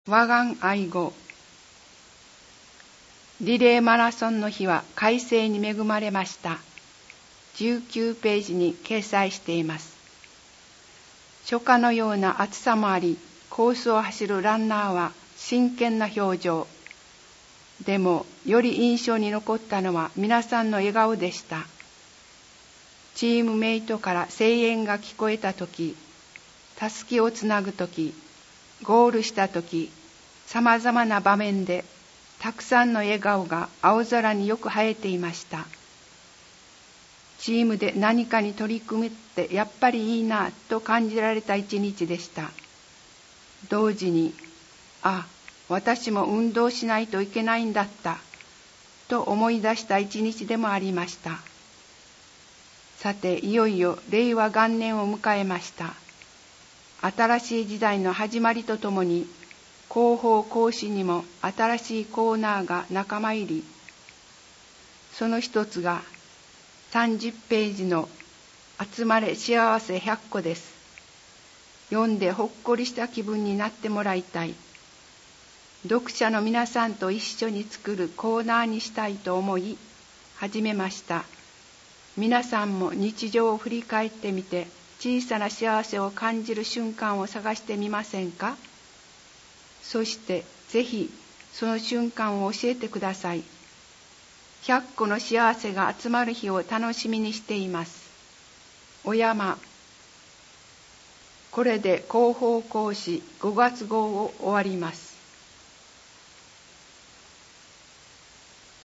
和願愛語。リレーマラソンの日は快晴に恵まれました。19ページに掲載しています。初夏のような暑さもあり、コースを走るランナーは真剣な表情。でも、より印象に残ったのは皆さんの笑顔でした。チームメイトから声援が聞こえたとき、たすきをつなぐとき、ゴールしたとき、さまざまな場面でたくさんの笑顔が青空によく映えていました。チームで何かに取り組むってやっぱりいいなと感じられた一日でした。同時に、私も運動しないといけないんだったと思い出した一日でもありました。さて、いよいよ令和元年を迎えました。新しい時代の始まりとともに、広報講師にも新しいコーナーが仲間入り。その一つが30ページの集まれ幸せ100個です。読んでほっこりした気分になってもらいたい。読者の皆さんと一緒に作るコーナーにしたいと思い始めました。皆さんも日常を振り返ってみて、小さな幸せを感じる瞬間を探してみませんか？そしてぜひその瞬間を教えてください。100個の幸せが集まる日を楽しみにしています。お山。これで広報講師5月号を終わります。